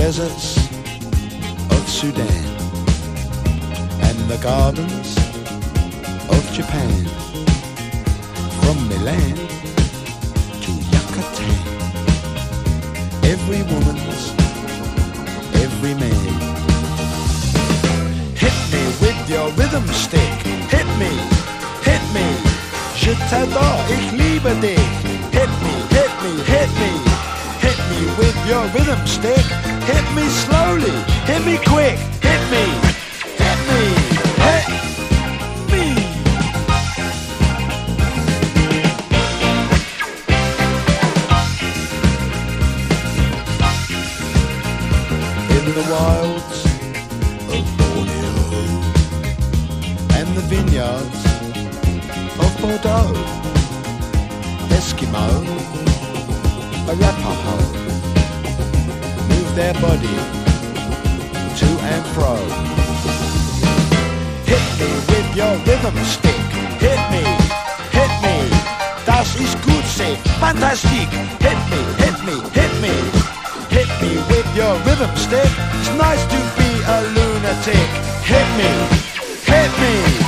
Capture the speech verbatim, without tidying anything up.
deserts of Sudan and the gardens of Japan, from Milan to Yucatan. Every woman's, every man. Hit me with your rhythm stick. Hit me, hit me. Je t'adore, ich liebe dich. Hit me, hit me, hit me. Hit me with your rhythm stick. Hit me slowly, hit me quick. Hit me, hit me, hit me. In the wilds of Borneo and the vineyards of Bordeaux, Eskimo, Arapaho move their body to and fro. Hit me with your rhythm stick. Hit me, hit me. Das ist gut, say, fantastic. Hit me, hit me, hit me. Hit me with your rhythm stick. It's nice to be a lunatic. Hit me, hit me.